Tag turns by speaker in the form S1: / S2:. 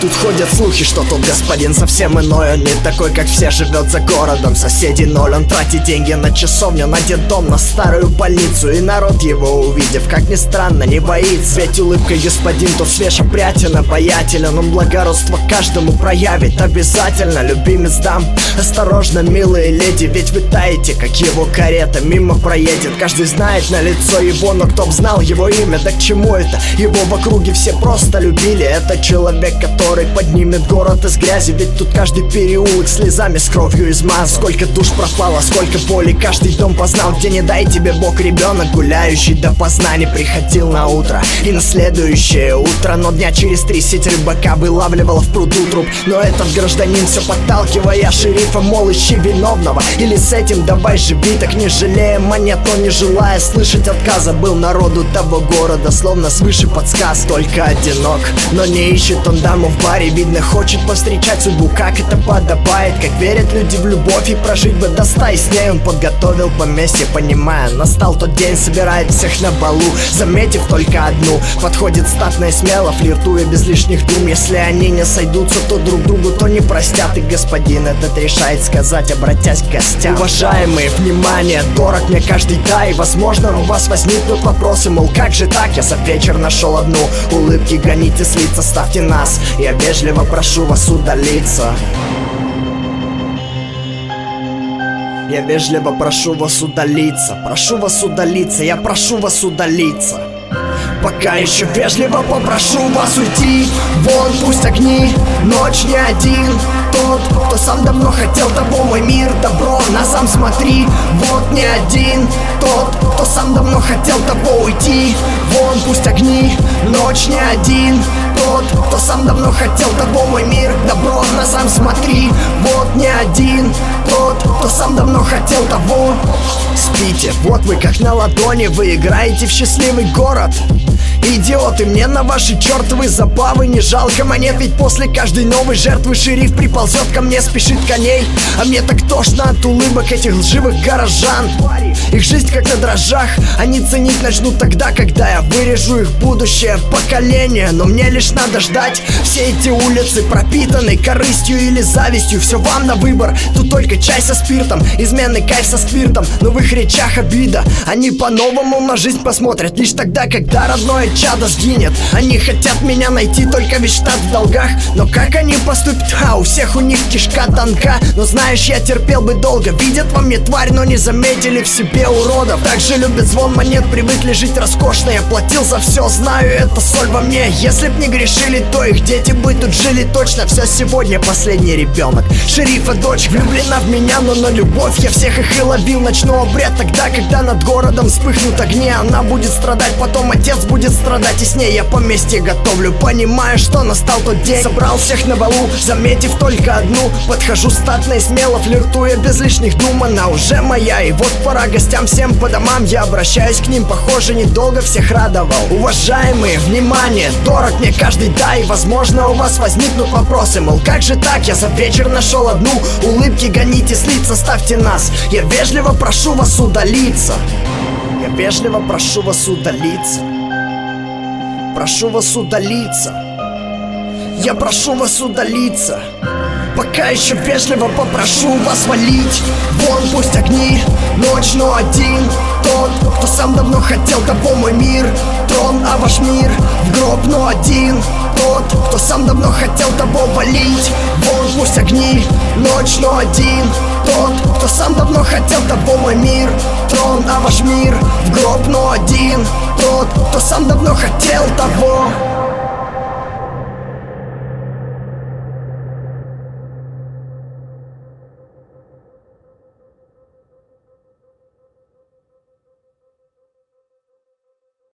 S1: Тут ходят слухи, что тот господин совсем иной. Он не такой, как все, живет за городом, соседей ноль. Он тратит деньги на часовню, на детдом, на старую больницу. И народ его, увидев, как ни странно, не боится. Ведь улыбкой господин тот свеж, опрятен, обаятелен. Он благородство каждому проявит обязательно. Любимец дам, осторожно, милые леди, ведь вы таете, как его карета мимо проедет. Каждый знает на лицо его, но кто б знал его имя? Да к чему это? Его в округе все просто любили. Это человек, который поднимет город из грязи. Ведь тут каждый переулок слезами, с кровью измазан. Сколько душ пропало, сколько боли каждый дом познал. Где не дай тебе Бог ребенок, гуляющий допоздна, не приходил на утро и на следующее утро. Но дня через 3 сеть рыбака вылавливала в пруду труп. Но этот гражданин все подталкивая шерифа, мол, ищи виновного, или с этим давай живи. Так не жалея монет, но не желая слышать отказа, был народу того города словно свыше подсказ. Только одинок, но не ищет он даму в баре. Видно, хочет повстречать судьбу, как это подобает. Как верят люди в любовь и прожить бы до 100. И с ней он подготовил поместье, понимая, настал тот день, собирает всех на балу. Заметив только одну, подходит статно и смело, флиртуя без лишних дум. Если они не сойдутся, то друг другу то не простят. И господин этот решает сказать, обратясь к гостям: уважаемые, внимание, дорог мне каждый дай. Возможно, у вас возникнут вопросы, мол, как же так? Я за вечер нашел одну. Улыбки гоните с лица, ставьте нас. Я вежливо прошу вас удалиться. Я вежливо прошу вас удалиться. Прошу вас удалиться, я прошу вас удалиться. Пока еще вежливо попрошу вас уйти. Вон пусть огни, ночь не один. Тот, кто сам давно хотел того, мой мир, добро, на сам смотри. Вот не один. Тот, кто сам давно хотел того, уйти. Вон пусть огни, ночь не один. Тот, кто сам давно хотел того, мой мир, добро, на сам смотри. Вот не один. Тот, кто сам давно хотел того. Спите, вот вы как на ладони, вы играете в счастливый город. Идиоты, мне на ваши чертовы забавы не жалко монет. Ведь после каждой новой жертвы шериф приползет ко мне, спешит коней. А мне так тошно от улыбок этих лживых горожан. Их жизнь как на дрожжах, они ценить начнут тогда, когда я вырежу их будущее поколение. Но мне лишь надо ждать. Все эти улицы пропитаны корыстью или завистью. Все вам на выбор, тут только чай со спиртом, изменный кайф со сквиртом. Но в их речах обида, они по-новому на жизнь посмотрят лишь тогда, когда родное чадо сгинет. Они хотят меня найти, только ведь штат в долгах. Но как они поступят? У всех у них кишка тонка. Но знаешь, я терпел бы долго. Видят во мне тварь, но не заметили в себе уродов. Так же любят звон монет, привыкли жить роскошно. Я платил за все, знаю, это соль во мне. Если б не грешили, то их дети бы тут жили точно. Все сегодня последний ребенок шерифа дочь влюблена в меня, но на любовь я всех их и ловил. Начну обряд тогда, когда над городом вспыхнут огни. Она будет страдать, потом отец будет страдать, и с ней я поместье готовлю. Понимаю, что настал тот день, собрал всех на балу, заметив только одну. Подхожу статно и смело, флиртуя без лишних дум. Она уже моя, и вот пора гостям всем по домам. Я обращаюсь к ним, похоже, недолго всех радовал. Уважаемые, внимание, дорог мне каждый дай. Возможно, у вас возникнут вопросы, мол, как же так? Я за вечер нашел одну. Улыбки гоните с лица, ставьте нас. Я вежливо прошу вас удалиться. Я вежливо прошу вас удалиться. Прошу вас удалиться. Я прошу вас удалиться. Пока еще вежливо попрошу вас валить. Вон пусть огни, ночь, но один. Тот, кто сам давно хотел того, мой мир, трон, а ваш мир в гроб, но один. Тот, кто сам давно хотел того, валить. Вон пусть огни, ночь, но один. Тот, кто сам давно хотел того, мой мир, трон, а ваш мир в гроб, но один. Тот, кто сам давно хотел того.